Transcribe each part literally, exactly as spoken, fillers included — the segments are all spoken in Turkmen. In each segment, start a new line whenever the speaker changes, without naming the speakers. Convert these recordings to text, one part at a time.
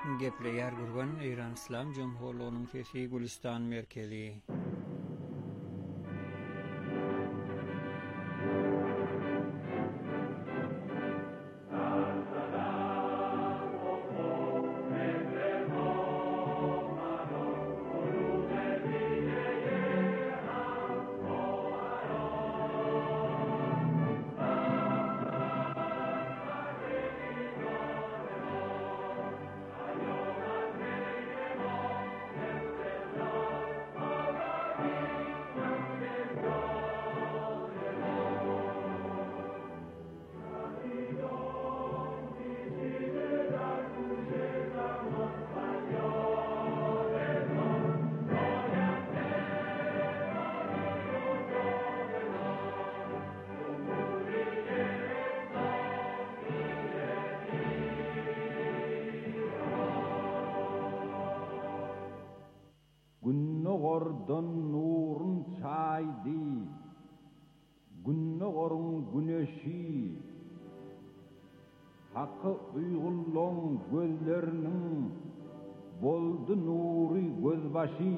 Gepleyer gurgan İran İslam Cumhuriyeti'nin Fesi Gülistan merkezi.
Günnogordan nurun çaydı, günnogorun güneşi, hakkı uygulon gözlerinin boldu nuri gözbaşı,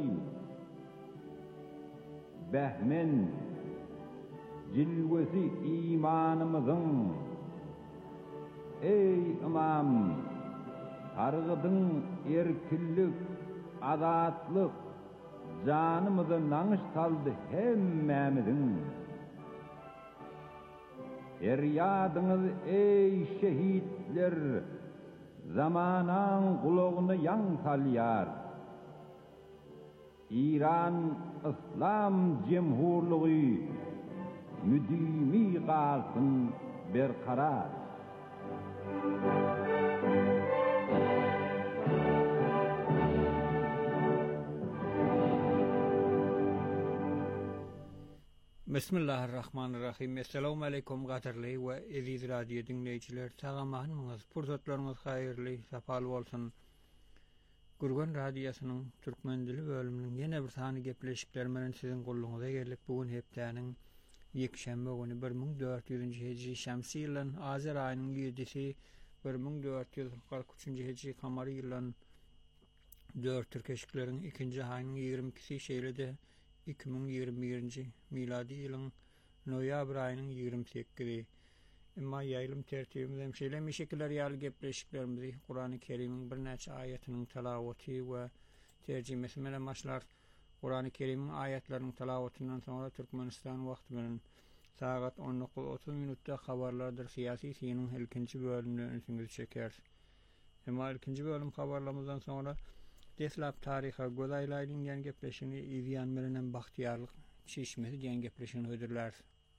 behmen cilvesi imanımızın, ey imam, targıdın erkillik, adatlık, canımızı nanış saldı hemmemizin. Feryadınız ey şehitler, zamanan kulağını yan salyar. İran İslam Cumhurluğu müdimi kalsın berkarar.
Bismillahirrahmanirrahim. Assalamu alaikum qadarly we aziz radio dinleyiciler. Tagamaňyz, pursatlaryňyz haýyrly, sapal bolsun. Gurgan radiosynyň türkmen dili bölüminiň ýene bir sany gepleşikler menen siziň gulluňyza geldik. Bugun hepdäniň ýekşembe güni bir ming dört ýüzünji hejri şämsi ýylyň Azyr aýynyň ýedisi bir ming dört ýüz kırk üçünji hejri kamary ýylyň dört türkeşikleriň ikinji aýynyň ýygrimi ikisi şeýlede iki ming ýygrimi birinji miladi ýylyň noýabr aýynyň ýygrimi sekkizi. Emma ýaýlym tertibimiz hem şeýle şekiller ýaly gepleşiklerimizi Qur'an-ı Kerim'iň bir näçe aýatynyň talawaty we terjimesi bilen başlar. Qur'an-ı Kerim'iň aýatlarynyň talawatyndan soňra Türkmenistan wagty bilen saat on dokuz otuz minutda habarlardyr. Siyasi synyň ilkinji bölümini öňüňize çeker. Emma ilkinji bölüm habarlarymyzdan soňra Deslap tariha godaýlaýdyň ýen gepleşini izleýän bilen bahtiýarlyk çeşmesi ýen gepleşini ödürler.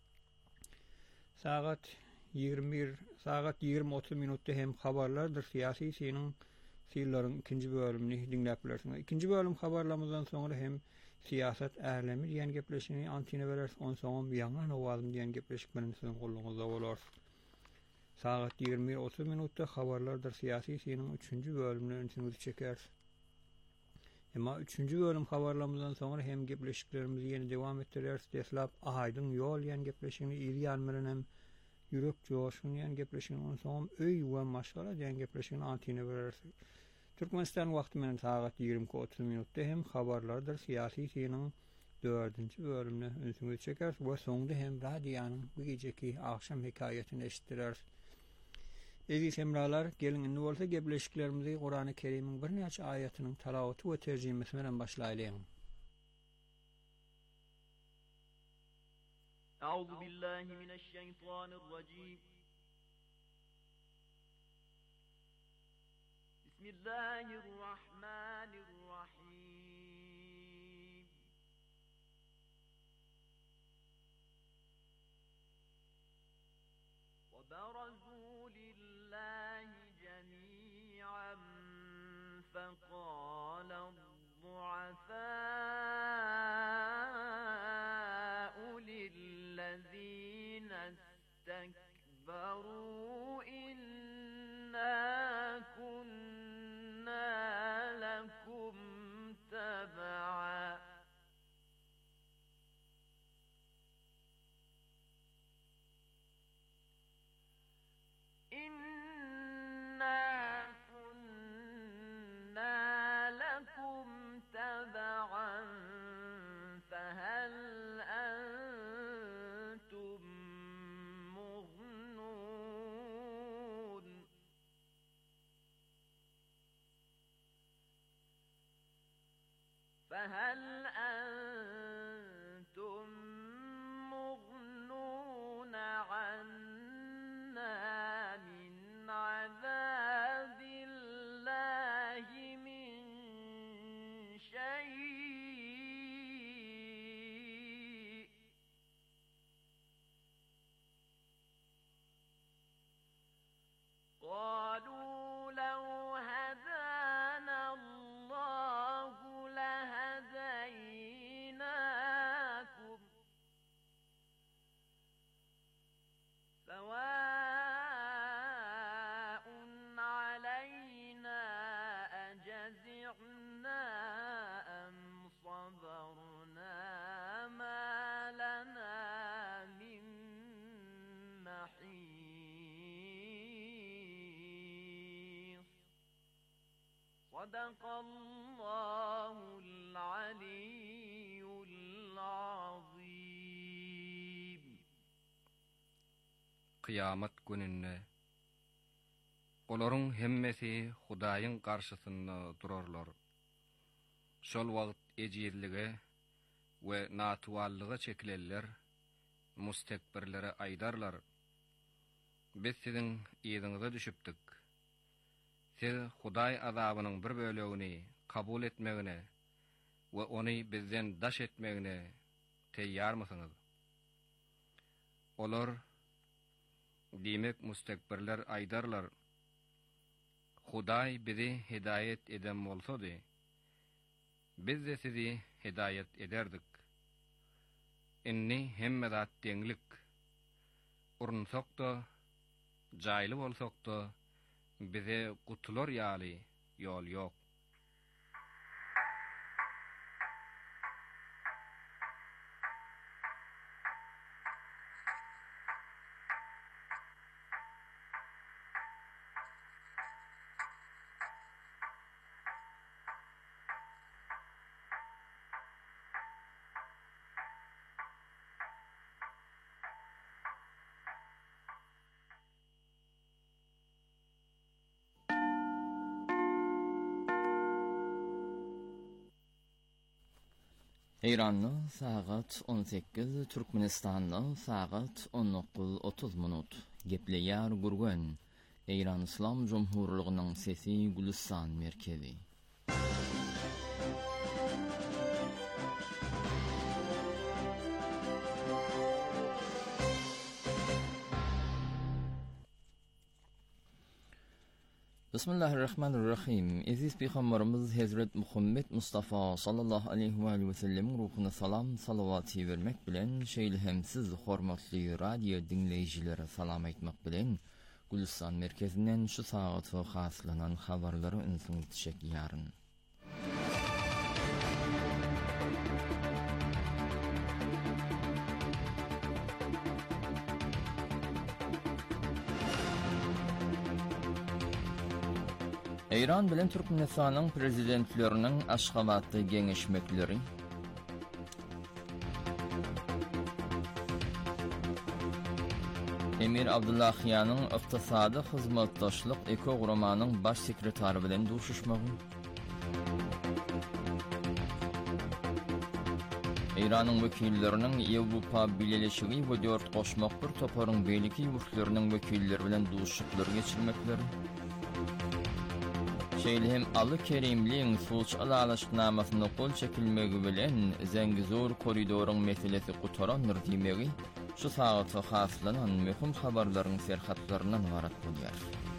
Saat ýygrimi bir saat ýygrimi otuz minutda hem habarlardyr. Siyasi synyň fillaryň ikinji bölümini dinläp bilersiňiz. İkinji bölüm habarlarymyzdan soňra hem siyasat ählemi ýen gepleşini antine berers, on soňam ýaňa nowazym ýen gepleşik bilen siziň goluňyzda bolar. Saat ýygrimi bir otuz minutda habarlardyr. Siyasi synyň üçünji bölümini öňüňize çeker. Emma üçünji bölüm habarlarymyzdan soňra hem gepleşiklerimizi ýene dowam etdirýär. Deslap aýdyň ýol ýen gepleşigini ýerýän bilen hem ýürek joşuny ýen gepleşigini soňam öý we maşgala ýen gepleşigini antine berer. Türkmenistan wagty bilen saat ýygrimi otuz minutda hem habarlardyr. Siyasi synyň dördünji bölümini öňüňize çeker we soňda hem radiýanyň bu gejeki akşam hekaýetini eşitdirer. Eziz hemralar, gelin indi bolsa gepleşiklerimizi Qur'an-ı Kerim'iň bir näçe aýatynyň talawaty we terjimesi bilen başlaýalyň.
Euzu billahi mineşşeytanirracim. Bismillahirrahmanirrahim. وَبَرَزُوا لِلَّهِ جَمِيعًا فَقَالَ الضُّعَفَاءُ لِلَّذِينَ اسْتَكْبَرُوا إِنَّا كُنَّا لَكُمْ تَبَعًا إِنَّا كُنَّا رجعنا أم صبرنا ما لنا من محيص صدق الله العلي العظيم.
Kıyamet gününde olaryň hemmesi Hudaýyň garşysynda durarlar. Şol wagt ejirlige we natwallyga çekileller, mustekbirlere aýdarlar. Biz siziň ýyzyňyza düşüpdik. Siz Hudaý azabynyň bir bölegini kabul etmegine we ony bizden daş etmegine teýýarmysyňyz? Olar diýmek mustekbirler aýdarlar. Hudaý bizi hidayet eden bolsady, biz de sizi hidayet ederdik. Inni hemme zat deňlik. Urunsak da, jaýly bolsak da, bize gutular ýaly ýol ýok.
İranlı saat on sekiz, Türkmenistanlı saat on dokuz otuz minut. Gepleýär Gurgen, İran İslam Jumhurlygynyň sesi Gülistan merkezi. Bismillahirrahmanirrahim. Aziz Peygamberimiz Hazret Muhammed Mustafa sallallahu aleyhi ve sellem ruhuna salam, salavat vermek bilen şeýlehemsiz hormatly radio dinleýjilere salam aýtmak bilen Gülistan merkezinden şu saat we haslanan habarlary ünsüň teşekkürler. İran bilen Türkmenistanyň prezidentleriniň Aşgabatda geňeşmekleri, Emir Abdullahyanyň ykdysady hyzmatdaşlyk ekogrumanyň baş sekretary bilen duşuşmagy, İranyň wekilleriniň Ýewropa Birleşigi we dört goşmak bir toparyň beýleki ýurtlarynyň wekilleri bilen duşuşyklary geçirmekleri, Şeýlehem aly kerimliň sulh alalaşyknamasyna kol çekilmegi bilen Zengizur koridoryň meselesi gutarandyr diýmegi şu sagatda haslanan möhüm habarlaryň serhatlarynyň ibarat bolýar.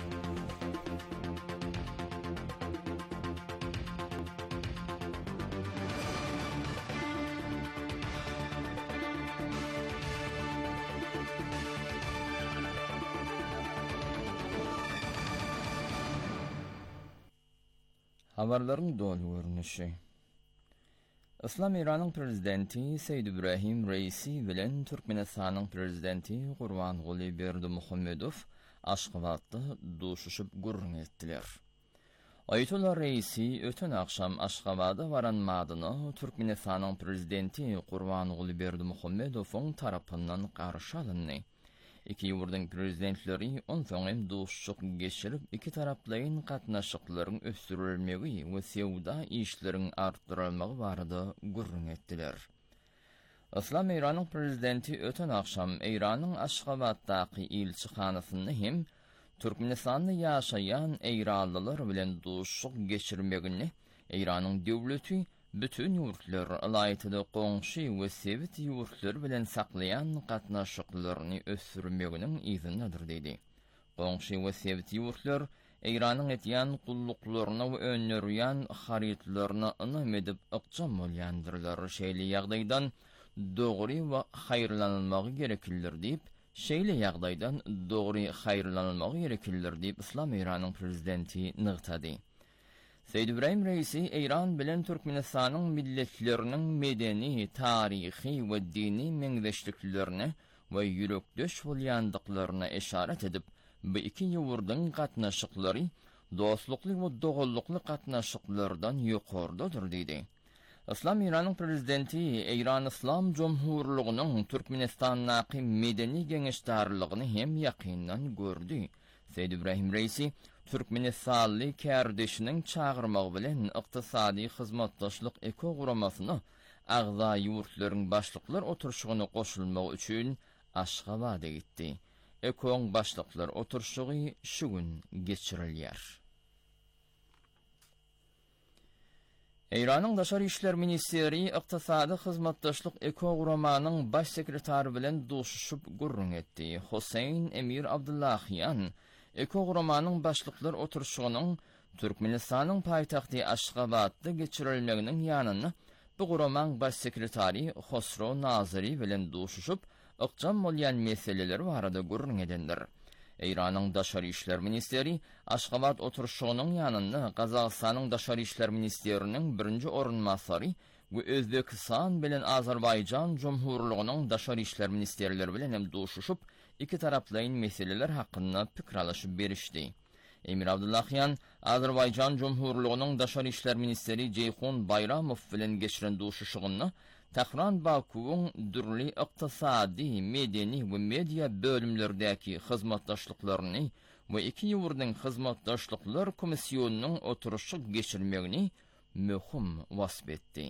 Habarlaryň dolu görnüşi. İslam İranyň prezidenti Seýid Ibrahim Reisi bilen Türkmenistanyň prezidenti Gurbanguly Berdimuhammedow Aşgabatda duşuşyp gurrun etdiler. Ayetullah Reisi öten akşam Aşgabada baranmadyny Türkmenistanyň prezidenti Gurbanguly Berdimuhammedowyň tarapyndan garşy alyndy. İki ýurdyň prezidentleri on soňem duşuşyk geçirip iki taraplaryň gatnaşyklaryň ösdürilmegi we sewda işleriň artdyrylmagy barada gurrun etdiler. İslam İranyň prezidenti öten akşam İranyň Aşgabatdaky elçixanasyny hem Türkmenistanda ýaşaýan eýranlylar bilen duşuşyk geçirmegini İranyň döwleti bütün ýurtlar alaýytyda goňşy we sewit ýurtlar bilen saklaýan gatnaşyklaryny ösdürmeginiň izinedir diýdi. Goňşy we sewit ýurtlar Iranyň etýän gullyklaryna we önlerýän haritlaryna ynam edip ykjam bolýandyrlar. Şeýle ýagdaýdan dogry we haýrlanylmagy gereklidir diýip, şeýle ýagdaýdan dogry haýrlanylmagy gereklidir diýip İslam Iranyň prezidenti nygtady. Seyyid İbrahim Reisi, İran bilen Türkmenistanyň milletleriniň medeni, tarihi we dini meňzeşliklerini we ýürekdeş bolýandyklaryna eşaret edip, bu iki ýurdyň gatnaşyklary dostlukly we dogallukly gatnaşyklardan ýokardydyr diýdi. Islam İranyň prezidenti İran Islam Jomhurlygynyň Türkmenistanyň medeni geňeşdarlygyny hem ýakyndan gördü. Seyyid İbrahim Reisi, Türkmenistanly kärdeşiniň çağırmagy bilen ykdysady hyzmatdaşlyk eko guramasyny agza ýurtlaryň başlyklar oturşugyna goşulmak üçin Aşgabat'a gitdi. Ekoň başlyklar oturşugy şu gün geçirilýär. İranyň Daşary işler ministeri ykdysady hyzmatdaşlyk eko guramanyň baş sekretary bilen duşuşyp gurrun etdi. Husayn Emir Abdullahyan eko guramanyň başlyklar oturşugynyň Türkmenistanyň paýtagty Aşgabatda geçirilmeginiň ýanyny bu guraman baş sekretary Hosro Naziri bilen duşuşyp ykjam bolýan meseleler barada gurrun edendir. İranyň Daşary işler ministeri Aşgabat oturşugynyň ýanyny Gazagstanyň Daşary işler ministeriniň birinji orunmasary we Özbekistan bilen Azerbaýjan Jomhurlygynyň Daşary işler ministerleri bilen hem duşuşyp iki taraplaryň meseleler hakynda pikir alyşyp berişdi. Emir Abdullahyan Azerbaýjan Jomhurlygynyň Daşary işler ministeri Ceyhun Bayramow bilen geçiren duşuşygyny Tehran Bakuwyň dürli ykdysady, medeni we media bölümlerdäki hyzmatdaşlyklaryny we iki ýurdyň hyzmatdaşlyklar komissiýonunyň oturuşy geçirmegini möhüm wasp etdi.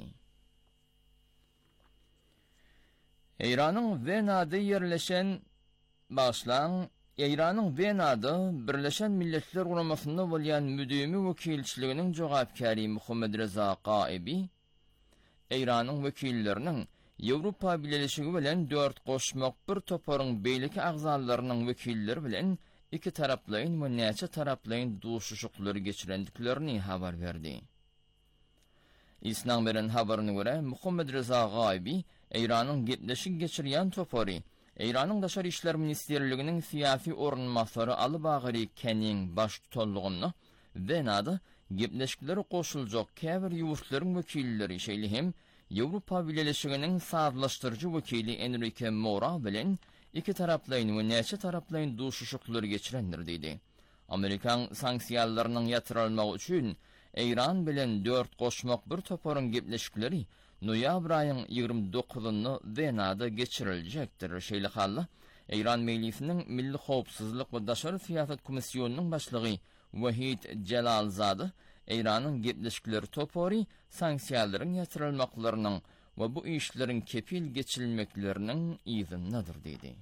İranyň Wenada ýerleşen başlaň İranyň Wenada Birleşen Milletler Guramasynda bolýan müdümi wekilçiliginiň jogapkary Muhammed Reza Gaibi İranyň wekilleriniň Ýewropa Birleşigi bilen dört goşmak bir toparyň beýleki agzalarynyň wekilleri bilen iki taraplaryň we näçe taraplaryň duşuşyklary geçirendiklerini habar berdi. İsnan beren habaryna görä Muhammed Reza Gaibi İranyň gepleşik geçirýän topary İranyň Daşary işler ministerliginiň siýasy orunmasary Alybagary Kenin baş tutanlygyny Wenada gepleşikleri goşuljak käbir ýurtlaryň wekilleri şeýle hem Ýewropa Birleşiginiň sazlaşdyrjy wekili Enrique Mora bilen iki taraplaryň we näçe taraplaryň duşuşyklary geçirendir diýdi. Amerikan sanksiýalarynyň ýatyrylmagy üçin İran bilen dört goşmak bir toparyň gepleşikleri noýabr aýynyň ýygrimi dokuzyny Wenada geçiriljekdir. Şeýle halla İran meclisiniň Milli Howpsuzlyk we Daşary siýasat komissiýonunyň başlygy Wahid Celalzady İranyň gepleşikleri topary sanksiýalaryň ýatyrylmaklarynyň we bu işleriň kepil geçirilmekleriniň iziňidir diýdi.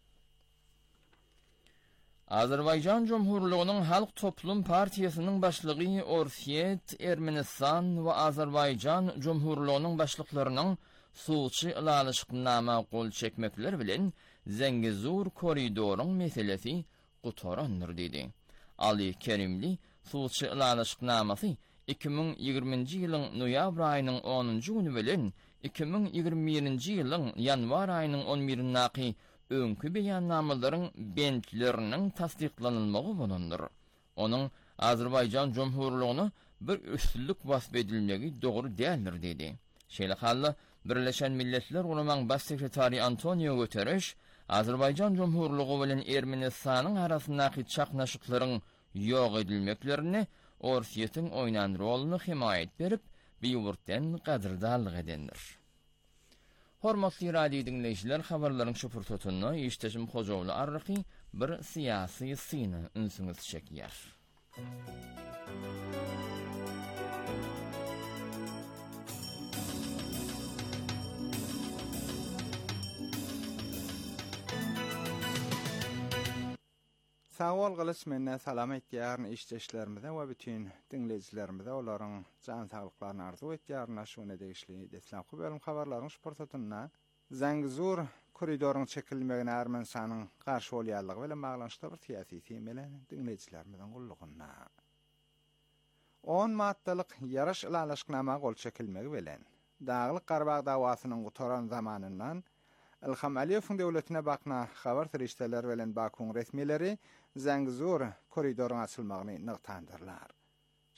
Azerbaýjan Jomhurlygynyň Halk Toplum Partiýasynyň başlygy Orsiýet Ermenistan we Azerbaýjan Jomhurlygynyň başlyklarynyň suwçy ýalyşyknama gol çekmekleri bilen Zengezur koridoryň meselesi gutarandyr diýdi. Ali Kerimli suwçy ýalyşyknamasy iki ming ýigirminji ýylyň noýabr aýynyň onunji güni bilen iki ming ýigirmi birinji ýylyň ýanwar aýynyň on birinde öňkü beýannamalaryň bentleriniň tasdiklanylmagy bolandyr. Onuň Azerbaýjan Jomhurlygyny bir üstünlük wasp edilmegi dogry däldir diýdi. Şeýle halla Birleşen Milletler Guramaň baş sekretary Antonio Guterres Azerbaýjan Jomhurlygy bilen Ermenistanyň arasyndaky çaknaşyklaryň ýok edilmeklerini Orsiýetiň oýnan roluny himayet berip, biýurtdan gadyrdarlyk edendir. Hormatly radio dinleýijiler, habarlaryň şu pursatyny işteşim Hojawly arraky bir siýasy syny ünsüňiz çekýär.
Sağol gılıç menne salam etýärni işçilerimize we bütün dinleyijilerimize olaryň jan saglyklaryny arzu etýärni şuny degişli deslam bölüm habarlaryň şportatyna Zengezur koridoryň çekilmegine Ermenistanyň garşy bolýanlygy bilen baglanşykda bir siýasy temelen dinleyijilerimizden gullugyna on maddalyk ýaraş ýalyşyknama gol çekilmegi bilen Daglyk Garabag dawasynyň gutaran zamanyndan Ilham Aliyev'in devletine bakna habar terişteler bilen Bakuň resmileri Zengezur koridoryň açylmagyny nygtandyrlar.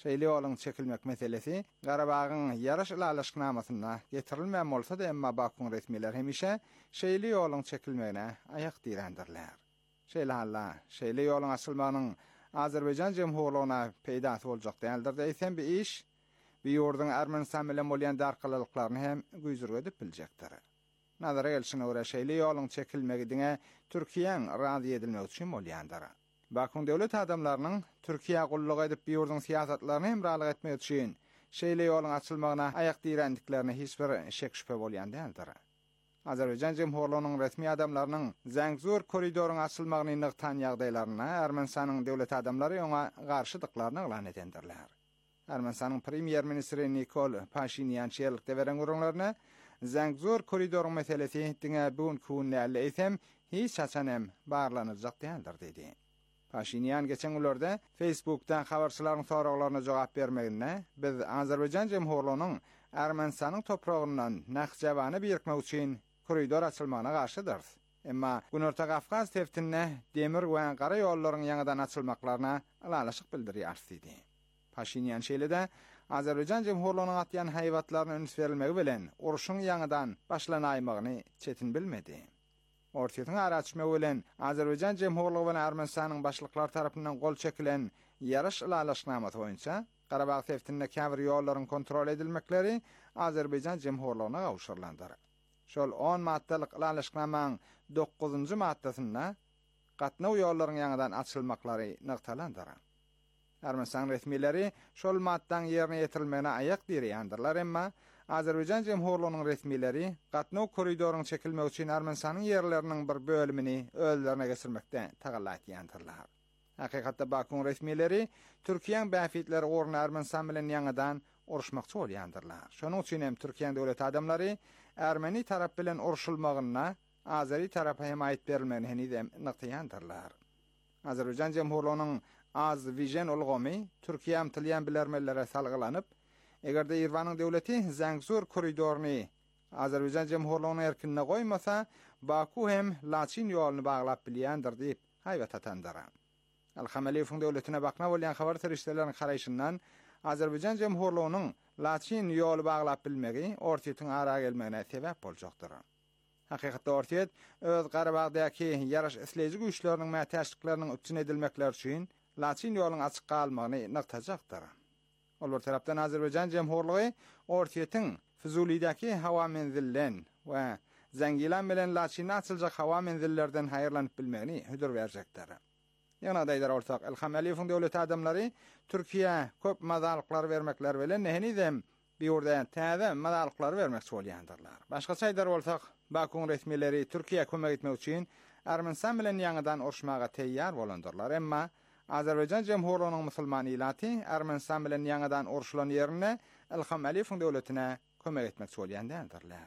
Şeýle ýoluň çekilmek meselesi Garabagyň ýaraş ilalaşyknamasyna getirilmän bolsa da emma Bakuň resmiler hemişe şeýle ýoluň çekilmegine aýak diýendirler. Şeýle halla, şeýle ýoluň açylmagynyň Azerbaýjan Jemhurlygyna peýdasy boljak däldir diýsem bir iş, bir ýurdun Ermenistan bilen bolýan darkylyklaryny hem güýzür edip biljekdir. Nazara gelişine göre şeýle ýoluň çekilmegine Türkiýeň razy edilmek üçin bolýandyr. Bakuň döwlet adamlarynyň Türkiýe gulluk edip bir ýurdun siýasatlaryny hemralyk etmek üçin şeýle ýoluň açylmagyna aýak diýendiklerini hiç bir şek şüphe bolýan däldir. Azerbaýjan Jemhurlygynyň resmi adamlarynyň Zangzur koridorynyň açylmagyny nyktan ýagdaýlaryna Ermenistanyň döwlet adamlary oňa garşydyklaryny elan edendirler. Ermenistanyň premier ministri Nikol Pashinyan şeýlelikde beren gurulmaryna Zangzur koridorynyň meselesi diňe bugun kunnaly eýsem hiç haçan hem barlanajak däldir dedi. Pashinyan geçen günlerde Facebook'ta habarçylaryň soraklaryna jogap bermegine biz Azerbaýjan Jemhurlygynyň Ermenistanyň topragyndan Naxçavany birikmek üçin koridor açylmagyna garşydyr. Emma Günorta Kafkaz teftinne demir we gara ýollaryň ýangydan açylmaklaryna alalaşyk bildirýär dedi. Pashinyan şeýlede Azerbaýjan Jemhurlygynyň atýan haýwatlaryna üns berilmegi bilen uruşyň ýangydan başlanaýmagyny çetin bilmedi. Ortaýyň araçmy bilen Azerbaýjan Jemhurlygy we Ermenistanyň başlyklary tarapyndan gol çekilen ýaraş ilalaşyknamaty boýunça Qarabağ teftinne käbir ýollaryň kontrol edilmekleri Azerbaýjan Jemhurlygyna gawşyrlandyr. Şol on maddalyk ilalaşyknamaň dokuzunjy maddasyna gatnaw ýollaryň ýangydan açylmaklary nyktalandyr. Ermenistan resmileri şol maddaň ýerine ýetirilmegine aýak diýýändirler, emma Azerbaýjan Jemhurlygynyň resmileri gatnaw koridorynyň çekilmegi üçin Ermenistanyň ýerleriniň bir bölümini özlerine geçirmekde tagallat ýandylar. Hakykatda Bakuň resmileri Türkiýeň bäfitleri orna Ermenistan bilen ýangydan uruşmakçy bolýandylar. Şonuň üçin hem Türkiýeň döwlet adamlary Ermeni tarap bilen uruşulmagyna Azeri tarapa himayet berilmegini henüz nyktaýandylar. Azerbaýjan Jemhurlygynyň Az Vijen ulgamy Türkiýe tilýän bilermelere salgylanyp, egerde Irwanyň döwleti Zangzur koridoryny Azerbaýjan Jemhurlygynyň erkinine goýmasa, Baku hem Laçin ýoluny baglap bilýändir diýip haýbat atandyr. Al-Hamaliýewiň döwletine bakna bolýan habar terişdeleriň garaýşyndan Azerbaýjan Jemhurlygynyň Laçin ýoly baglap bilmegi ortaýyň ara gelmegine sebäp boljakdyr. Hakykatda ortaýyt öz Garabagdaky ýaraş isleýici güýçleriniň mätäçliklarynyň üstün edilmekleri üçin Laçin ýolunyň açyk galmagyny nyktajakdyr. Ol bir tarapdan Azerbaýjan Jemhurlygy ortaýytyň Füzulidaky hawa menzillen we Zangilan bilen Laçinä açyljak hawa menzillerden haýyrlanyp bilmegini hödür berjekdir. Ýa-da daýdar ortak El-Hamaliýewiň döwlet adamlary Türkiýe köp mazalyklar bermekler bilen henüzem bir ýurda täze mazalyklar bermekçi bolýandyrlar. Başgaça aýdar bolsak, Bakuň resmileri Türkiýe kömek etmek üçin Ermenistan bilen ýangydan uruşmaga teýýar bolandyrlar, emma Azerbaýjan Jemhurlygynyň musulman ilaty Ermenistan bilen ýangydan uruşulan ýerine El-Hamaliýewiň döwletine kömek etmekçi bolýandylar.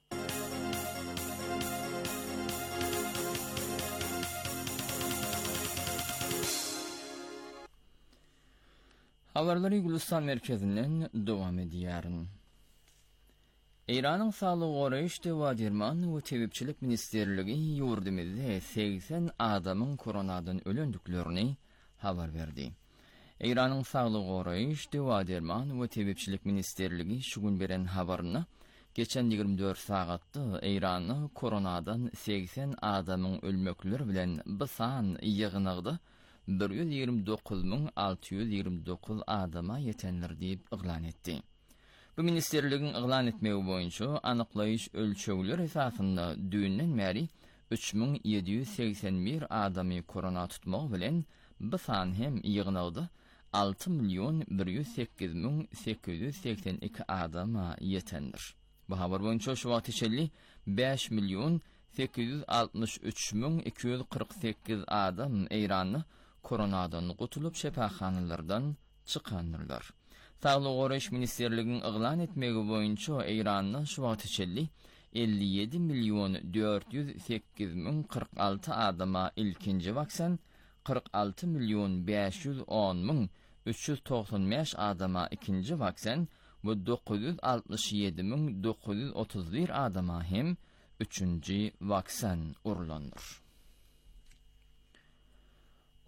Habarlary Gülistan merkezinden dowam edýär. Iranyň Saglyk goraýyş dewadirman we tebipçilik ministerligi ýurdumyzda seksen adamyň koronadan ölendiklerini habar berdi. Iranyň Saglyk goraýyş dewadirman we tebipçilik ministerligi şu gün beren habaryna geçen ýygrimi dört sagatda Iranyň koronadan seksen adamyň ölmekleri bilen bu san ýygnygdy bir yüz ýygrimi dokuz miň alty yüz ýygrimi dokuz adama ýetenler diýip iglan etdi. Bu ministerligiň iglan etmegi boýunça anyklaýyş ölçegleri esasynda düýünden bäri üç miň ýedi yüz seksen bir adamy korona tutmak bilen bu san hem ýygnygdy alty milyon bir yüz sekiz miň sekiz yüz seksen iki adama ýetendir. Bu habar boýunça şu wagt içeli beş milyon sekiz yüz altmış üç miň iki yüz kırk sekiz adam Iranyň koronadan gutulup şefaxanalardan çykandyrlar. Saglyk goraýyş ministerligiň iglan etmegi boýunça Iranyň şu wagt içeli elli yedi milyon dört yüz sekiz miň kırk alty adama ilkinji vaksin, kırk altı milyon beş yüz on miň üç yüz doksan beş adama ikinji vaksin we dokuz yüz altmış yedi miň dokuz yüz otuz bir adama hem üçünji vaksin urulandyr.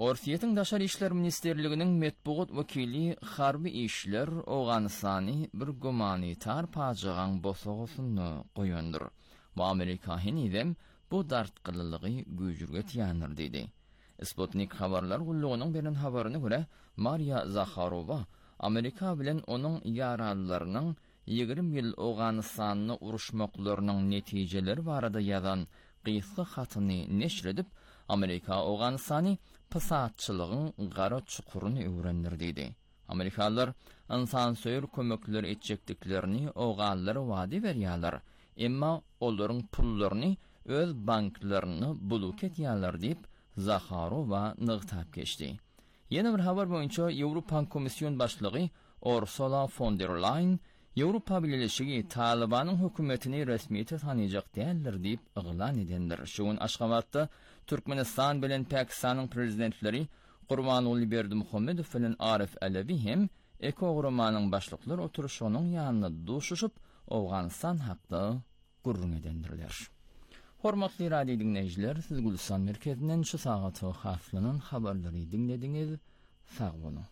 Orsiyetin Daşary işler ministerliginiň metbuat wekili harby işler Awganystany bir gumanitar pajygaň bosogusyny goýandyr. Bu Amerika henidem bu dartqylylygy güýjürge tiýandyr dedi. Sputnik habarlar gullugynyň beren habaryna görä Maria Zakharova Amerika bilen onuň ýaralylarynyň ýygrimi ýyl Awganystanyny uruşmaklarynyň netijeleri barada ýazan gysga hatyny neşr edip Amerika Awganystany pysatçylygyň gara çukuruny öwrendir dedi. Amerikalılar insan söýür kömekler etjekdiklerini Awganlylara wady berýärler. Emma olaryň pullaryny öz banklaryny buluk etýärler diýip Zakharova nygtap geçdi. Yeni bir haber boyunca Avrupa Komisyon Başlygy Ursula von der Leyen Avrupa Birleşigi Talibanyň hökümetini resmiýete tanýjak däldir diýip yglan edendir. Şuň Aşgabatda Türkmenistan bilen Pakistanyň prezidentleri Gurbanuly Berdimuhammedow bilen Arif Alavi hem eko gurmanyň başlyklar oturuşynyň ýanyna duşuşyp Awganystan hakda gurrun edendirler. Hormatly radio dinleyijiler, siz Gülsan merkezinden şu sagaty haslanyň habarlary dinlediňiz. Sag bolun.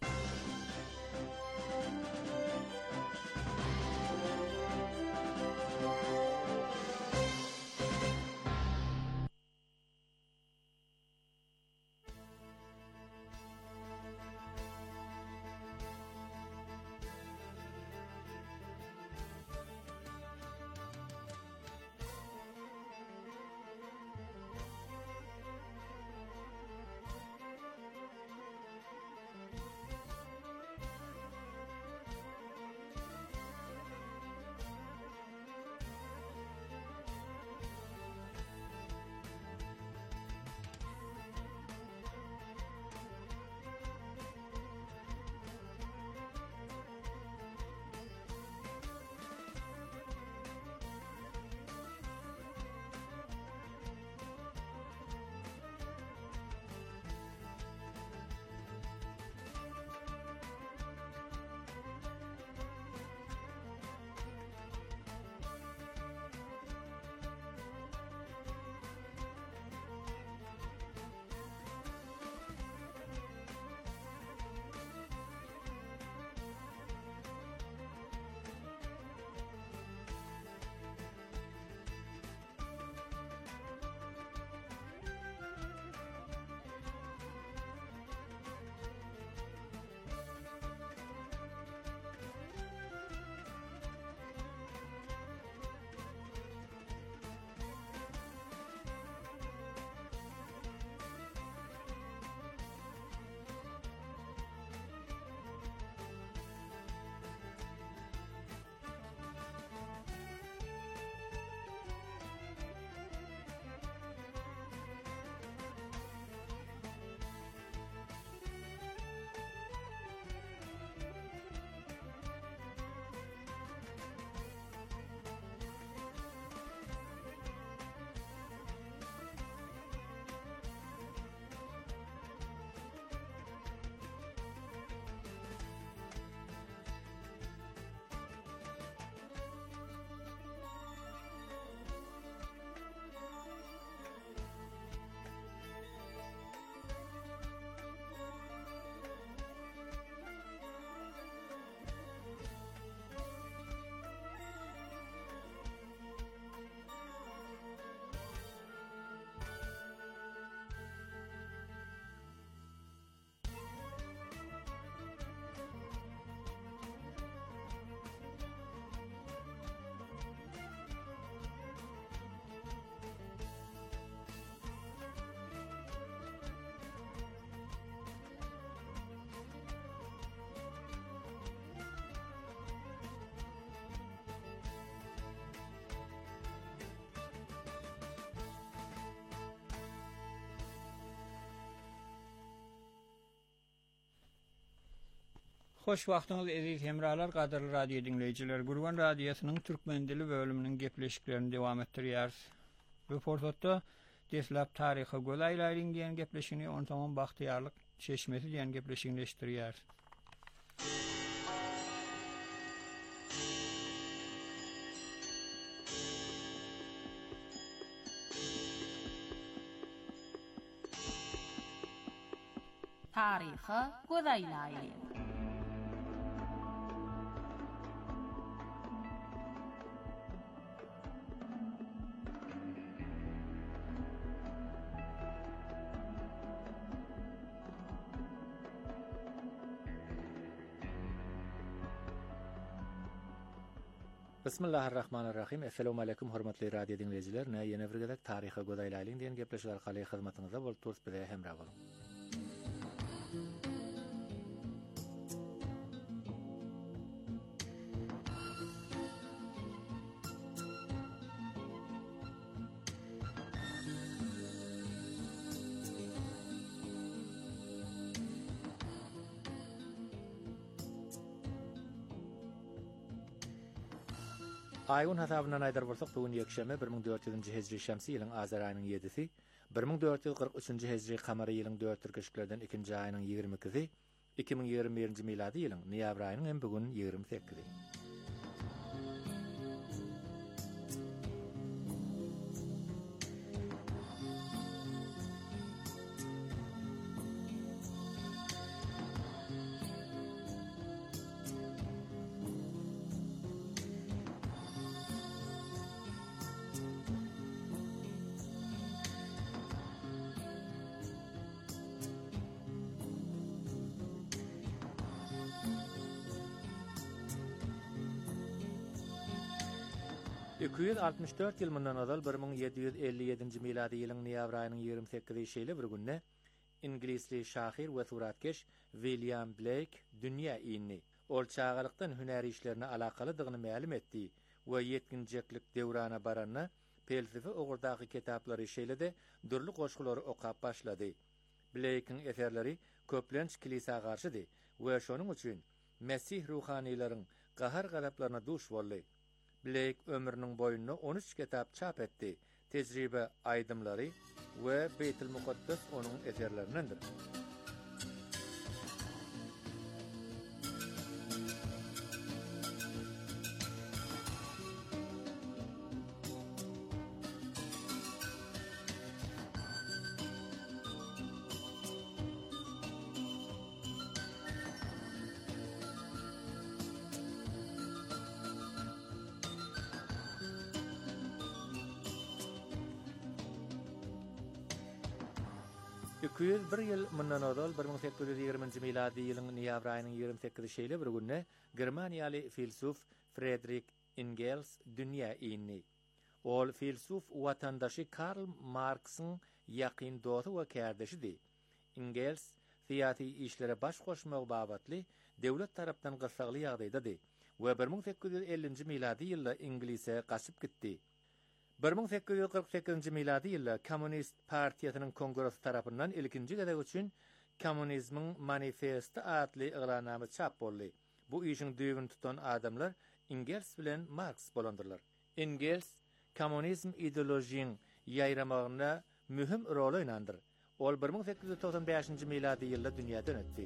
Hoş wagtyňyz eziz hemralar, gaderly radio dinleyijiler. Gurban radiosynyň türkmen dili bölüminiň gepleşiklerini dowam etdirýär. Bu formatda deslap taryhy gölaýlaryň diýen gepleşigini on tamam bagtyarlyk çeşmesi diýen gepleşigini eşitdirýär.
Taryhy gözaýlaýly.
Bismillahirrahmanirrahim. Assalamu alaykum hormatly radio dinleyijiler. Näme ýene bir gezek taryhy gözaýlaýlyň diýen gepleşler arkaly hyzmatyňyzda bolup turýar bize hemra bolun. Aýyn hasabyna aýdar bolsak, bugün ýekşeme bir ming dört ýüzünji hejri şämsi ýylyň azar aýynyň ýedisi, bir ming dört ýüz gyrk üçünji hejri kamary ýylyň dört türkeşiklerden ikinji aýynyň ýigrimikisi, iki ming ýigirme birinji miladi ýylyň noýabr aýynyň hem bugün ýigirme sekkizi. iki yüz altmış dört ýyl mundan azal bir ming ýedi ýüz elli ýedinji miladi ýylyň noýabr aýynyň ýigirme sekkizi şeýle bir günne ingilisli şahyr we suratkeş William Blake dünýä ýyny ol çağalykdan hünäri işlerine alakalydygyny ma'lum etdi we ýetginjeklik döwrana baranna pelsife ogurdaky kitaplary şeýle-de dürli goşgulary okap başlady. Blake'iň eserleri köplenç kilisa garşydy we şonuň üçin Mesih ruhanylaryň gahar galaplaryna duş boldy. Blake ömrünün boyunna on üç kitap çap etdi. Tecrübe aydımları ve Beytül Mukaddes onun eserlerindendir. iki yüz bir ýyl mundan azal bir ming sekkiz ýüz ýigirmenji miladi ýylyň noýabr aýynyň ýigirme sekkizi şeýle bir günne Germaniýaly filsuf Friedrich Engels dünýä ýyny. Ol filsuf watandaşy Karl Marx'yň ýakyn dosty we kärdeşidi. Engels fiýaty işlere baş goşmak babatly döwlet tarapdan gysagly ýagdaýdady we bir ming sekkiz ýüz ellinji miladi ýylda Inglise gaçyp gitdi. bir ming sekkiz ýüz kırk sekizinji miladi ýylda Kommunist Partiýasynyň kongresi tarapyndan ilkinji gezek üçin Kommunizmiň manifesti adly ýygranama çap boldy. Bu işiň düýbüni tutan adamlar Engels bilen Marx bolandyrlar. Engels kommunizm ideolojiýasyny ýaýramagyna mühim rol oýnandyr. Ol bir ming sekkiz ýüz toksan beşinji miladi ýylda dünýäden ötdi.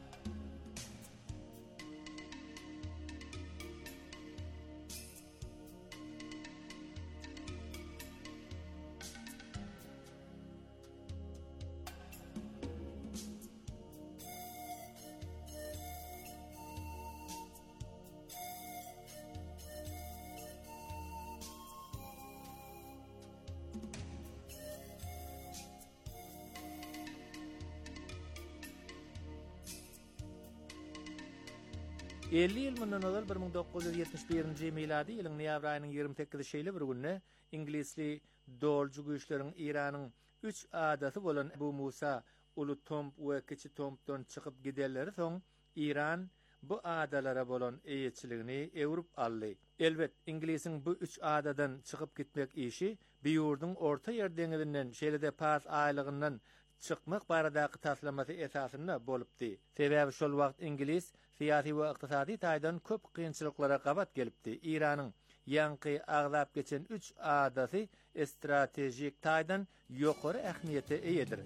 elli ýyl mundan azal bir ming dokuz ýüz ýetmiş birinji miladi ýylyň noýabr aýynyň ýigirme sekkizi şeýle bir günne ingilisli dolju güýçleriň Iranyň üç adasy bolan Bu Musa, Ulu Tomp we Kiçi Tompdan çykyp giderleri soň Iran bu adalara bolan eýetçiligini ewrup aldy. Elbet Inglisiň bu üç adadan çykyp gitmek işi biýurdun orta ýer deňizinden şeýle-de pas aýlygyndan çykmak baradaky taslamasy esasyna bolupdy. Sebäbi şol wagt Ingilis siyasi we ykdysady taýdan köp kynçylyklara gabat gelipdi. Iranyň ýanky aglap geçen üç adasy stratejik taýdan ýokary ähmiýete eýedir.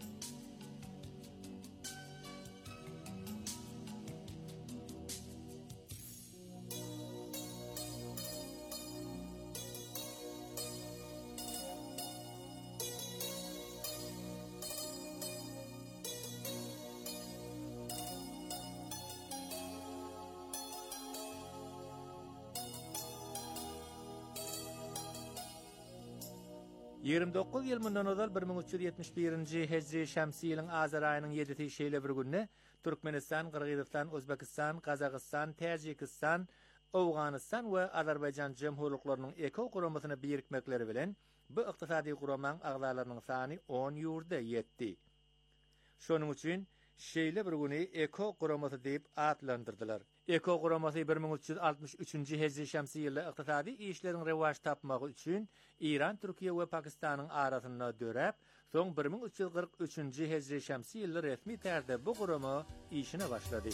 ýygrimi dokuz ýyl mundan ozal bir miň üç ýüz ýetmiş birinji Hejri şämsi ýylyň azar aýynyň ýedisi şeýle bir günne Türkmenistan, Kırgızistan, Özbekistan, Kazakistan, Täjikistan, Awganistan we Azerbaýjan jemhurlyklarynyň eko guramasyny birikmekleri bilen bu ykdysady guramanyň agzalarynyň sany on ýurda ýetdi. Şonuň üçin şeýle bir güni eko guramasy diýip atlandyrdylar. Eko guramasy bir miň üç ýüz altymyş üçinji Hejri şämsi ýylda ykdysady işleriň rewaç tapmagy üçin İran, Türkiýe we Pakistanyň arasynda döräp, soň bir miň üç ýüz kırk üçinji Hejri şämsi ýylda resmi tärde bu gurama işine başlady.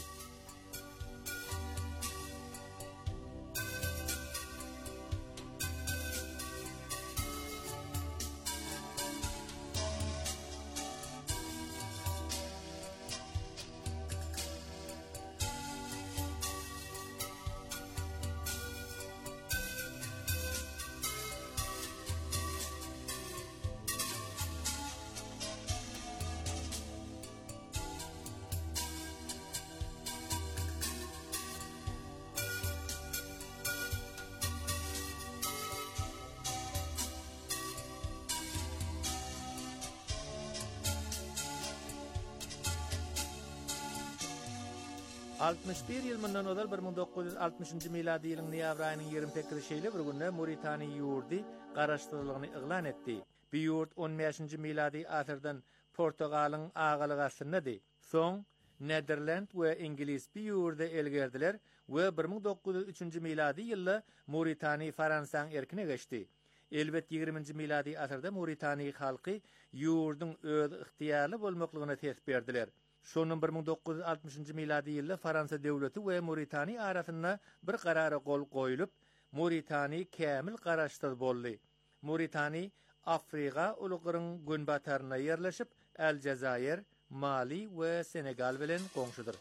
altymyş bir ýyl mundan ozal bir miň dokuz ýüz altymyşynjy miladi ýylyň noýabr aýynyň ýygrimi sekizinde şeýle bir günde Moritany ýurdy garaşdyrylgyny iglan etdi. Bu ýurt on beşinji miladi asyrdan Portugalyň agalyk asyrydy. Soň Nederland we İngiliz bu ýurda elgerdiler we bir miň dokuz ýüz üçinji miladi ýylda Moritany Fransaň erkine geçdi. Elbet ýygrimiňji miladi asyrda Moritany halky ýurdyň öz ixtiýarly bolmaklygyna tesip berdiler. Şonun bir miň dokuz ýüz altymyşynjy miladi ýylda Fransa döwleti we Moritany arasynda bir garara gol goýulyp, Moritany kämil garaşdyr boldy. Moritany Afrika ulugynyň günbataryna ýerleşip, Aljazair, Mali we Senegal bilen goňşudyr.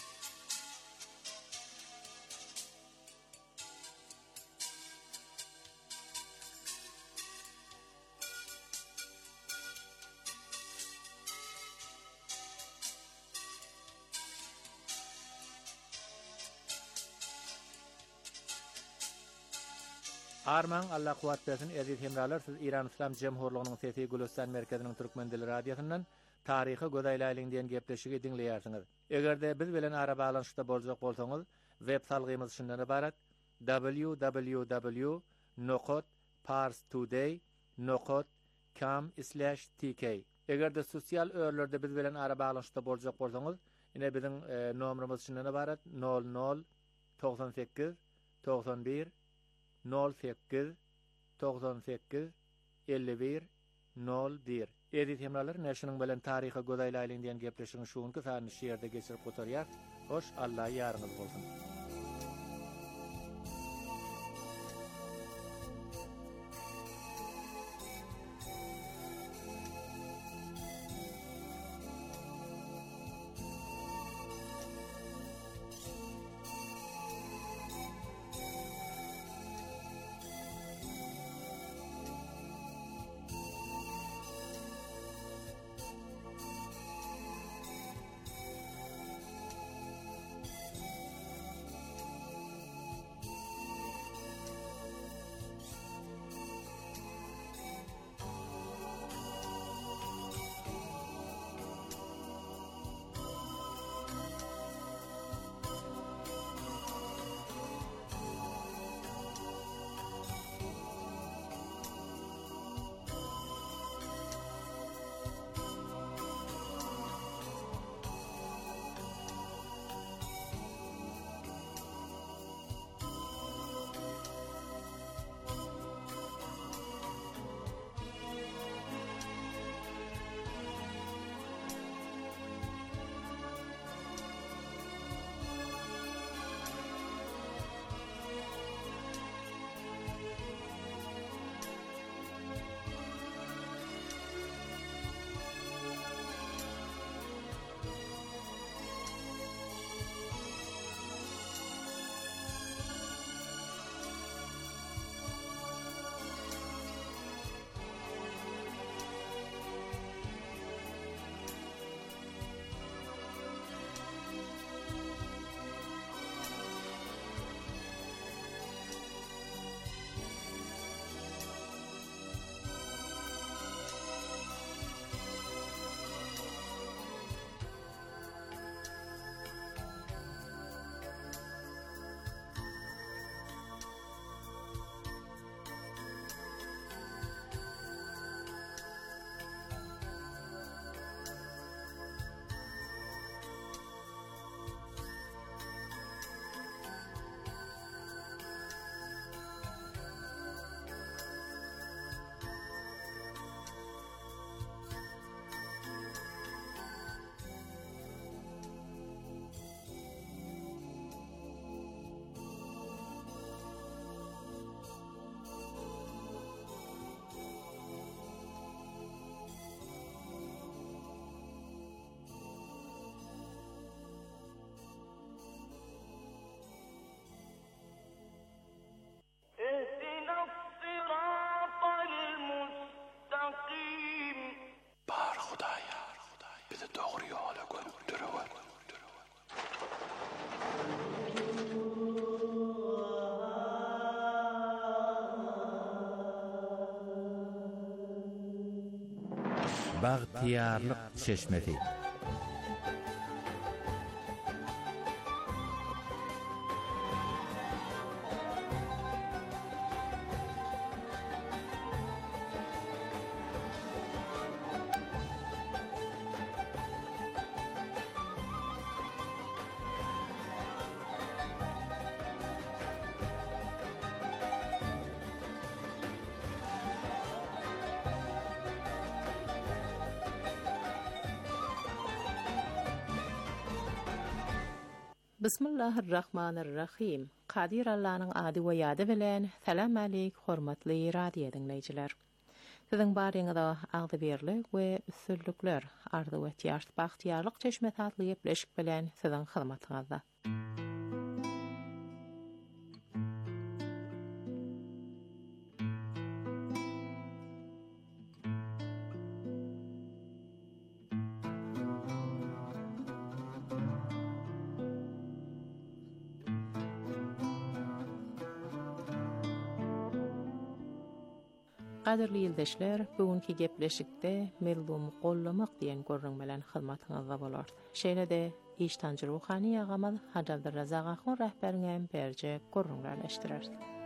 Arman Allah kuwat bersin aziz hemralar, siz İran İslam Jemhurlygynyň sesi Gülistan merkeziniň türkmen dili radiosundan taryhy gözaýlaýlyň diýen gepleşigi dinleýärsiňiz. Egerde biz bilen ara balanşykda boljak bolsaňyz, web salgymyz şundan ibarat: w w w nokta parstoday nokta com slash t k. Egerde sosial örlerde biz bilen ara balanşykda boljak bolsaňyz, ine biziň e, nomerimiz şundan ibarat: nol nol doksan sekiz doksan bir nol sekiz doksan sekiz elli bir nol bir. Edit hemralar näşiniň bilen taryhy gözaýlaýlyň diýen gepleşigiň şuňky sany şeýerde geçirip gotarýar. Hoş, Allah ýarňyz bolsun.
Baghtiyarlyk çeşmesi.
Bismillahirrahmanirrahim. Qadir Allah'ın adı ve yadı bilen salam aleyk hormatly radio dinleyijiler. Siziň baryňyzda agdybirlik we üstünlükler ardy we ýaş bagtýarlyk çeşmesi adly gepleşik bilen siziň hyzmatyňyzda. Qadirli ýyldaşlar, bugünkü gepleşikde mevzumy gollamak diýen görüň bilen hyzmatyňyzda bolar. Şeýle-de iştanjy ruhany ýagamyz Hacı Abdurrazak Ahun rahberiňem berje görüňlerleşdirer.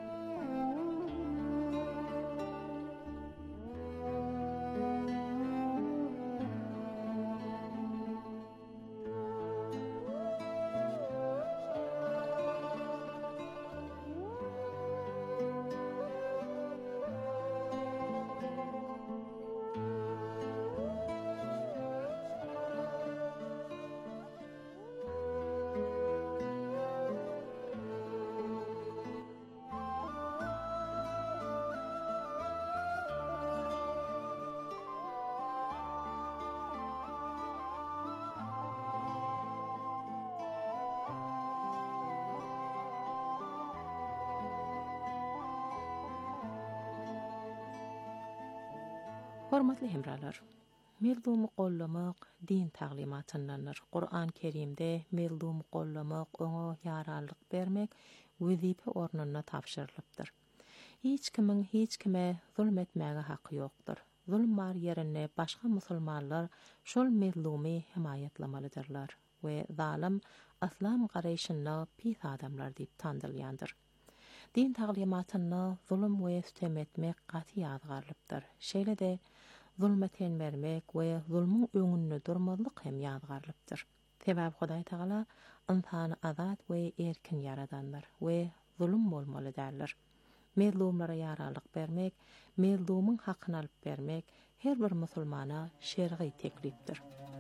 Hormatly hemralar, mevzumy gollamak din taglimatyndandyr. Qur'an Kerimde mevzumy gollamak, oňa ýararlyk bermek wezipe ornuna tapşyrylypdyr. Hiç kimiň hiç kime zulm etmäge haqqy ýokdur. Zulm bar ýerine başga musulmanlar şol mevzumy himayatlamalydyrlar we zalim aslam garaýşyna pis adamlar diýip tandylýandyr. Din taglimatyny zulm we üstem etmek gaty ýazgarlypdyr. Şeýle-de zulmeten vermek we zulmyň öňünde durmazlyk hem ýazgarlypdyr. Sebäp Hudaý Taala insany azat we erkin yaradandyr we zulm bolmaly däldir. Mezlumlara ýararlyk bermek, mezlumyň hakyny alyp bermek her bir musulmana şer'i teklipdir.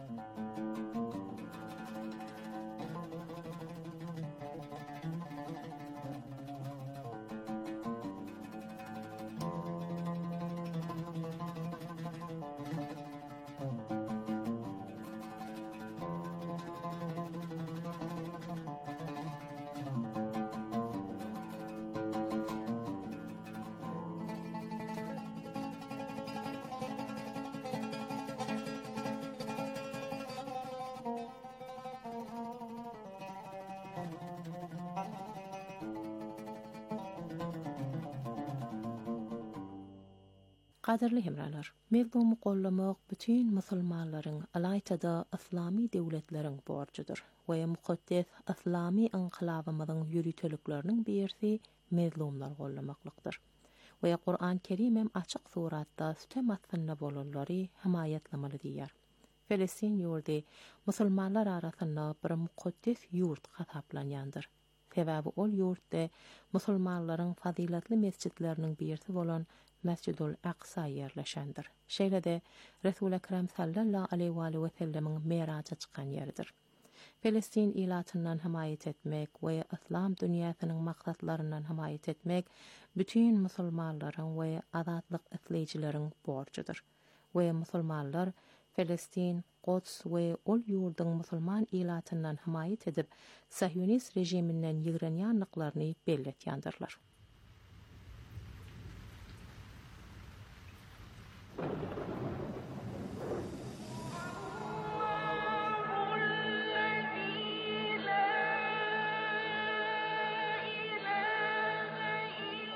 Qadirli hemralar, mevzumy gollamak bütün musulmanlaryň alaytada islami döwletleriň borçydyr we mukaddes islami inqilabymyzyň ýürütelikleriniň birisi mevzumlar gollamaklygydyr. We Qur'an Kerimem açyk suratda sütem atynda bolanlary himayatlamaly diýer. Filistin ýurdy musulmanlar arasynda bir mukaddes ýurt hasaplanýandyr. Sebäbi ol ýurtda musulmanlaryň fazilatly mesjidleriniň birisi bolan Mescidul Aqsa yerleşendir. Şeýle-de Resul Ekrem sallallahu aleyhi ve sellemiň meraja çykan ýeridir. Filistin ilatyndan himayet etmek we islam dünýäsiniň maksatlaryndan himayet etmek bütün musulmanlaryň we azatlyk isleýjileriň borçydyr. We musulmanlar Filistin, Quds we ol ýurdyň musulman ilatyndan himayet edip Sahyonist rejiminden ýigrenýänliklaryny belletýändirler.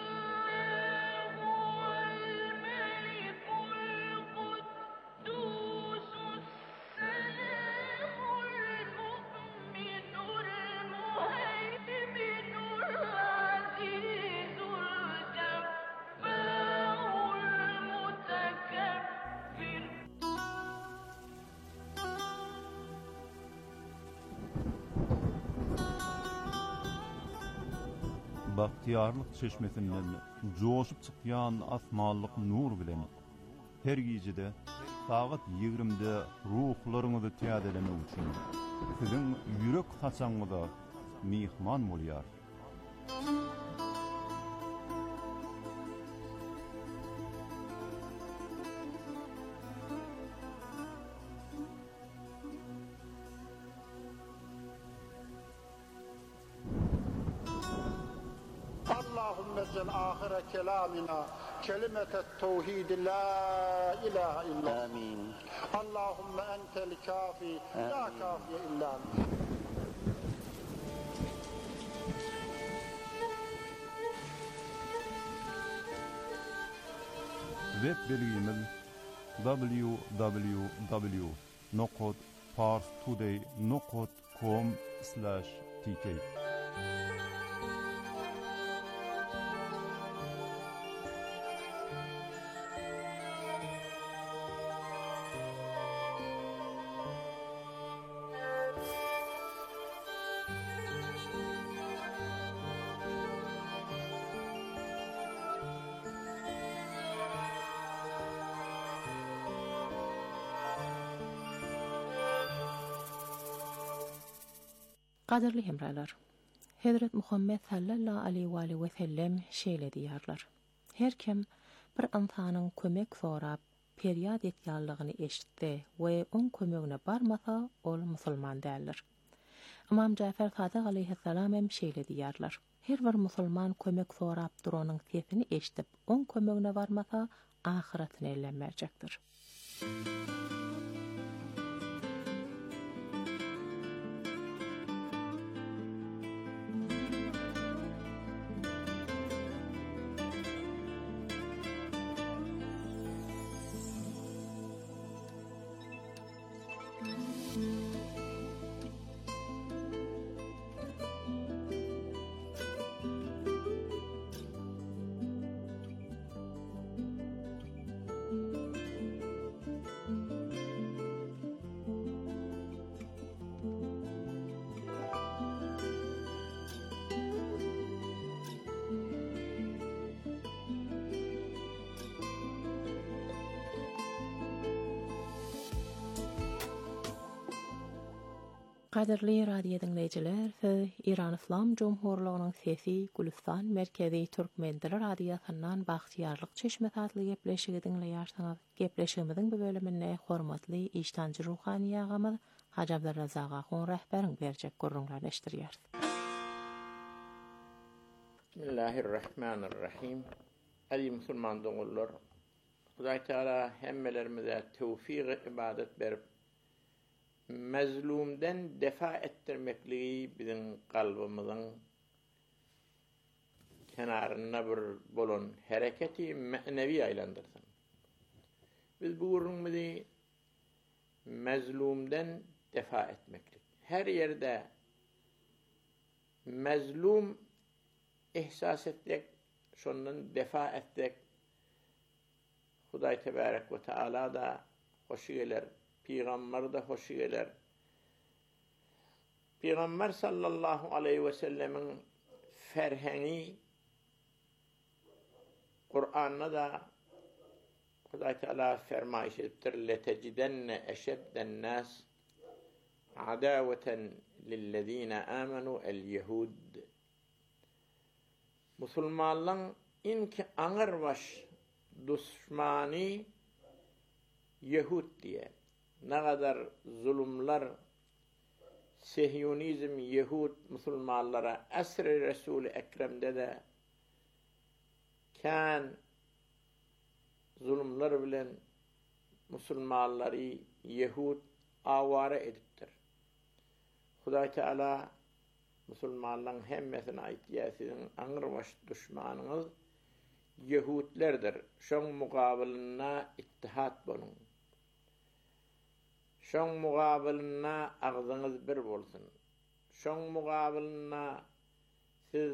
Do
bahtiyarlyk çeşmesinden joşup çykýan asmanlyk nur bilen her gijede saat ýigrimide ruhlaryňyzy täzelemek üçin siziň ýürek haçaňyza mihman bolýar.
Allahümme ahire kelamina kelimetet tevhid la ilahe illa. Amin. Allahümme entel kafi la kafiye illa.
Web bilgimiz w w w nokta parstoday nokta com slash t k.
Qadirli hemralar, Hazret Muhammed sallallahu aleyhi ve sellem şeýle diýerler. Her kim bir insanyň kömek sorap, peryad etýärligini eşitdi we on kömegine barmasa, ol musulman däldir. Imam Jafer Sadiq aleyhissalam hem şeýle diýerler. Her bir musulman kömek sorap duranyň sesini eşitip, on kömegine barmasa, ahiretine ellenmerjekdir. Qadirli radio dinleyijiler, siz İran İslam Cumhurluğunyň sesi Gülistan Merkezi Türkmen Dili Radiosynyň Bagtyarlyk çeşmesi adly gepleşigi dinleýärsiňiz. Gepleşigimiziň bu bölümine hormatly iştanjy ruhani ýagamy Haji Abdurrazak Agun rehberiň berjek gurrunlaryny eşdirýär.
Bismillahirrahmanirrahim. Aziz musulman doňullar, Hudaý Taala hemmelerimize tevfik ibadet berip mezlumden defa ettirmekliği bizim kalbimizin kenarına bir bolon hareketi me'nevi aylandırsın. Biz bu urunumuzu mezlumden defa etmeklik. Her yerde mezlum ihsas etmek, şondan defa etmek Hudaý Tebarek ve Teala da hoşu gelir. Peygamber de hoşu gelir. Peygamber sallallahu aleyhi ve sellemin ferheni Kur'an'da da Hudaý Teala fermayış ettir. Letecidenne eşedden nas adaveten lillezine amenu el yehud. Musulmanlığın inki anır baş düşmani Yehud diye. Ne kadar zulümler Sehyonizm Yehud Müslümanlara asr-ı Resul-i Ekrem'de de kan zulümler bilen Müslümanları Yehud avara ediptir. Hudaý Teala Müslümanların hemmesine aýtýar, sizin aňyrbaş düşmanıňyz Yehudlerdir. Şoň mukabilina ittihat bolun. Şoň mugabilina agzyňyz bir bolsun. Şoň mugabilina siz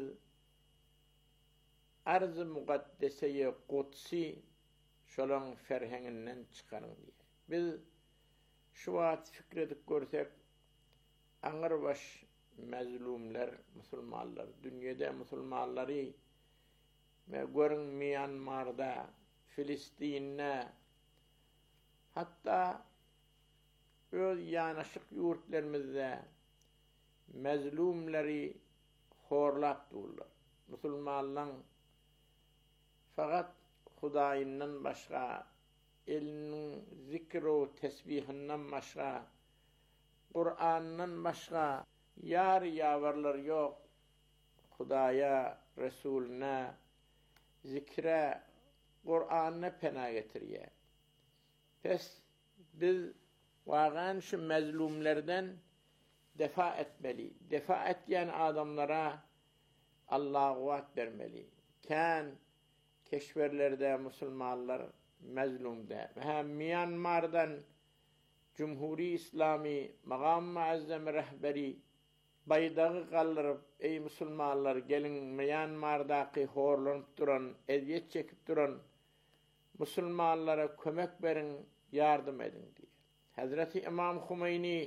arz-ı muqaddeseye Kudsi şolaň ferheňinden çykaryň diýer. Biz şu wagt fikredip görsek, aňyrbaş mezlumlar, musulmanlar, dünyada musulmanları ve görün Myanmar'da, Filistin'de, hatta öz yanaşık yurtlarımızda mezlumları horlap dururlar. Musulmanların fakat Hudaýyndan başga, elinin zikru tesbihinden başga, Kur'an'dan başga yar yavarlar yok. Hudaýa, Resulüne, zikre, Kur'an'a pena getiriye. Pes biz vagan şu mezlumlerden defa etmeli. Defa etyen adamlara Allah'a kuvvet vermeli. Kan keşverlerde musulmanlar mezlumda. Ve Myanmar'dan Cumhuri İslami Magam Muazzam rehberi baydağı kaldırıp ey musulmanlar gelin Myanmar'daki horlanıp duran, eziyet çekip duran musulmanlara kömek verin, yardım edin diye. Hazreti İmam Hümeyni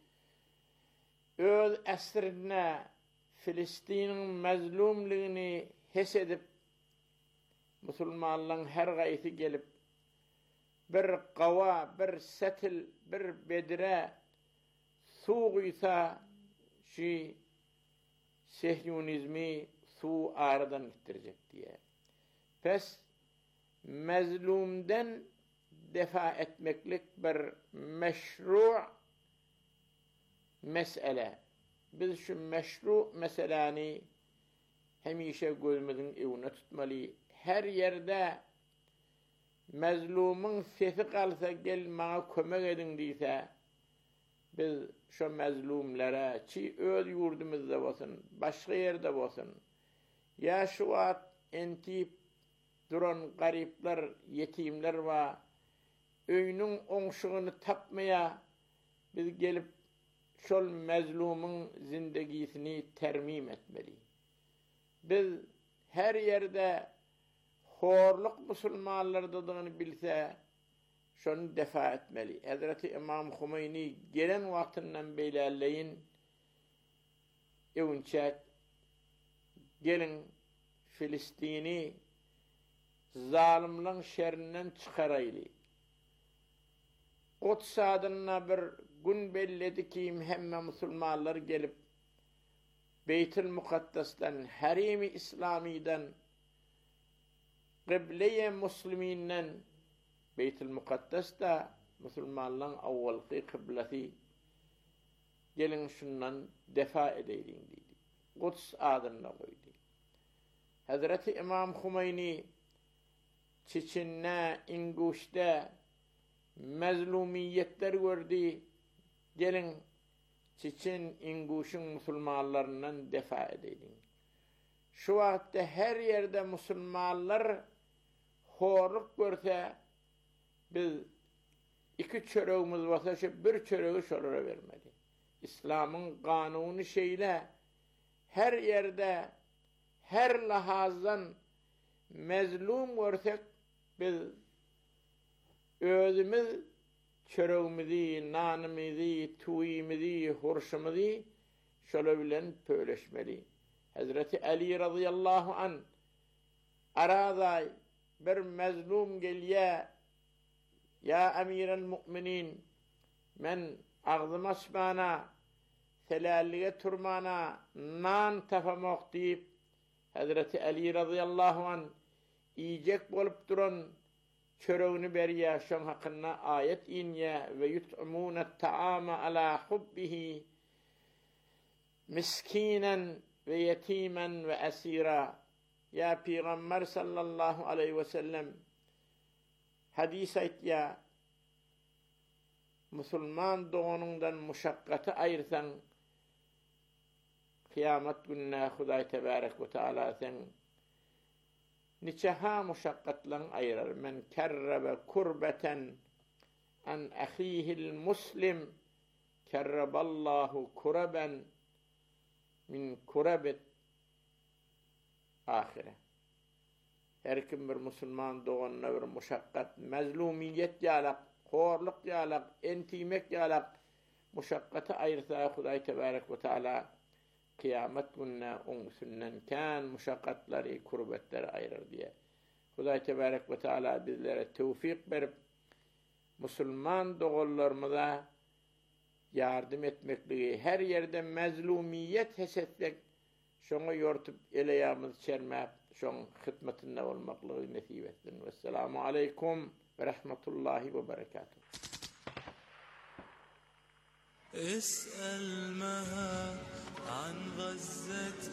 öz esrine Filistin'in mezlumluğunu hesedip musulmanların her gayeti gelip bir qava, bir setil, bir bedire suğuysa şi sehyonizmi su aradan gittirecek diye. Pes mezlumden defa etmeklik bir meşru mesele. Biz şu meşru meselani hemişe gözümüzün evine tutmalı. Her yerde mezlumun sesi kalsa gel bana kömek edin deyse biz şu mezlumlara çi öz yurdumuzda olsun, başka yerde olsun ya şu at entip duran garipler, yetimler var öynün onşuğunu tapmaya biz gelip şol mezlumun zindegisini termim etmeli. Biz her yerde horluk musulmanlardadığını bilse şunu defa etmeli. Hazreti İmam Hümeyni gelen vaktinden beylerleyin evunçak gelin Filistin'i zalimlerin şerrinden çıkaraylı. Quds adına bir gün belledi ki hemme musulmanlar gelip Beytül Mukaddes'ten, Harim-i İslami'den, Kıble-i Müslüminden, Beytül Mukaddes'te musulmanların avvalki kıblesi gelin şundan defa edeylin dedi. Quds adına koydu. Hazreti İmam Hümeyni Çeçen'e, İnguş'ta mezlumiyetler gördü. Gelin Çeçen, İnguş'un musulmanlarından defa edeylin. Şu vakitte her yerde musulmanlar horluk görse biz iki çöreğimiz varsa şu bir çöreği şolara vermeli. İslam'ın kanunu şeyle her yerde her lahazdan mezlum görsek biz özümüz çöreğimizi, nanımızı, tuyimizi, hurşumuzu şöyle bilen pöyleşmeli. Hazreti Ali radıyallahu an arada bir mezlum geliye ya emiren müminin men ağzım açmana selalliye turmana nan tafamak deyip Hazreti Ali radıyallahu an yiyecek bolup duran çöreğini beriye şun hakkında ayet inye ve yut'umune ta'ama ala hubbihi miskinen ve yetimen ve esira. Ya Peygamber sallallahu aleyhi ve sellem hadis ayet ya Müslüman doğunundan muşakkatı ayırsan kıyamet gününe Huday Tebarek ve Teala sen niçeha muşakkatlan ayırar. Men kerrebe kurbeten an ahihil muslim kerreballahu kureben min kurebet ahire. Her kim bir Müslüman doğanına bir muşakkat, mezlumiyet yalak, horluk yalak, entimek yalak, muşakkatı ayırsa Huday Tebarek ve Teala kıyamet gününe öňsünden kan muşakkatları, kurbetleri ayırır diye. Hudaý tebarek ve teala bizlere tevfik berip Müslüman dogullarymyza yardım etmekligi, her yerde mezlumiyet hesetlik şoňa ýortup eleýärmiz çermäp şoň hytmatynda bolmaklygy nesip etsin. Vesselamu aleykum ve rahmetullahi ve berekatuhu.
اسألها عن غزة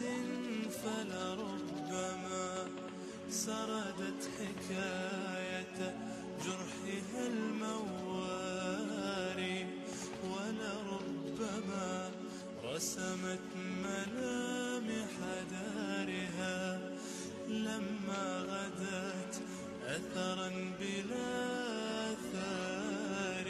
فلربما سردت حكاية جرحها المواري ولربما رسمت ملامح دارها لما غدت أثرا بلا ثار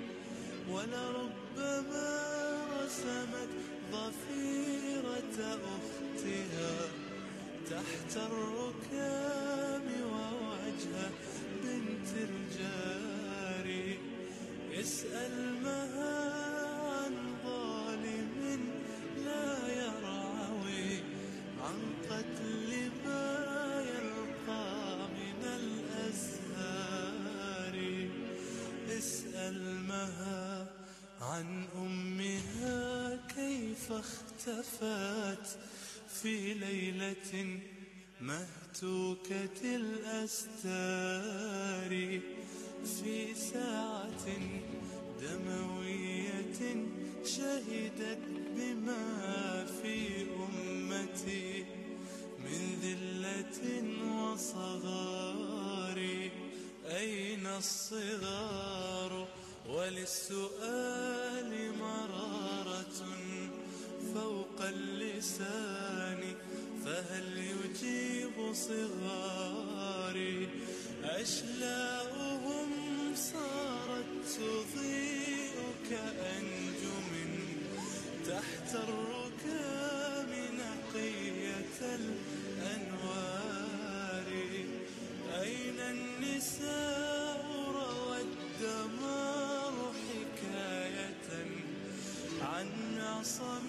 ولربما رسمت ضفيرة أختها تحت الركام ووجه بنت الجاري اسأل مها عن ظالم لا يرعوي عن قتل ما يلقى من الأزهار اسأل مها عن أمها كيف اختفت في ليلة مهتوكة الأستار في ساعة دموية شهدت بما في أمتي من ذلة وصغار أين الصغار وللسؤال مرارة فوق اللسان فهل يجيب صغاري أشلاؤهم صارت تضيء كأنجم تحت الركام نقية الأنوار أين النساء روى الدمار حكاية عن عصم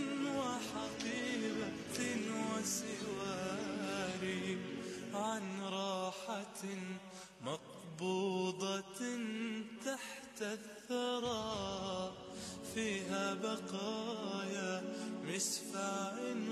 وحقيبة وسوار عن راحة مقبوضة تحت الثرى فيها بقايا مسفع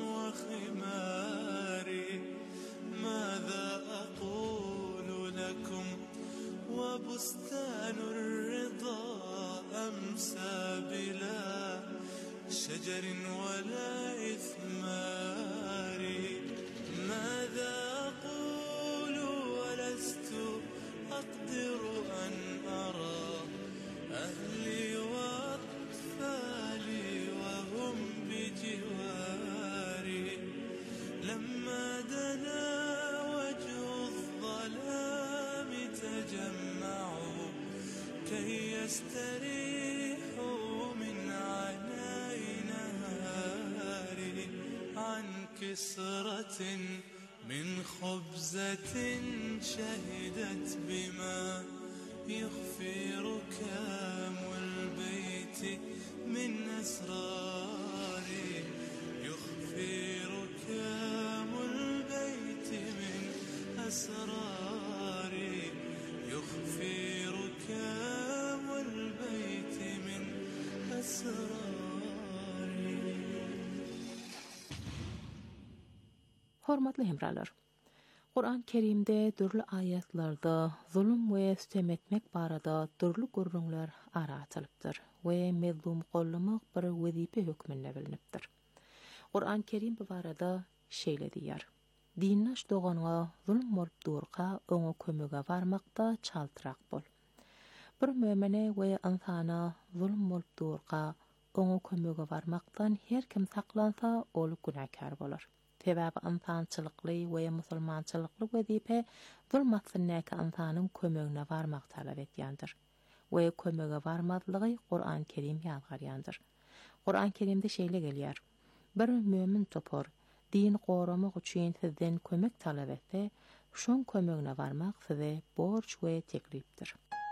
وخمار ماذا أقول لكم وبستان الرضا أمسى بلا شجر ولا إثمار ماذا أقول ولست أقدر أن أرى أهلي وأطفالي وهم بجواري لما دنا وجه الظلام تجمعوا كي يستريحوا من عناء نهاري عن كسرة من خبزة شهدت بما يخفي ركام البيت من أسراري يخفي ركام البيت من أسراري يخفي ركام البيت من أسراري.
Hormatly hemralar. Qur'an Kerimde dürlü ayetlarda zulüm ve sütem etmek barada dürlü gurrunlar aratılıptır ve mezlum qollamak bir wezipe hükmünde bilinipdir. Qur'an Kerim bu barada şeýle diýär. Dinnaş doganyňa zulüm bolup durqa oňa kömege barmakda çaltyrak bol. Bir mömine we insana zulüm bolup durqa oňa kömege barmakdan her kim saklansa ol günahkar bolar. Sebäbi insançylykly we musulmançylykly wezipe zulmatsynnäki insanyň kömegine barmak talap etýändir. We kömege barmadlygy Qur'an Kerim ýazgarýandyr. Qur'an Kerimde şeýle gelýär. Bir mömin topar din goramak üçin sizden kömek talap etse, şoň kömegine barmak size borç we teklipdir.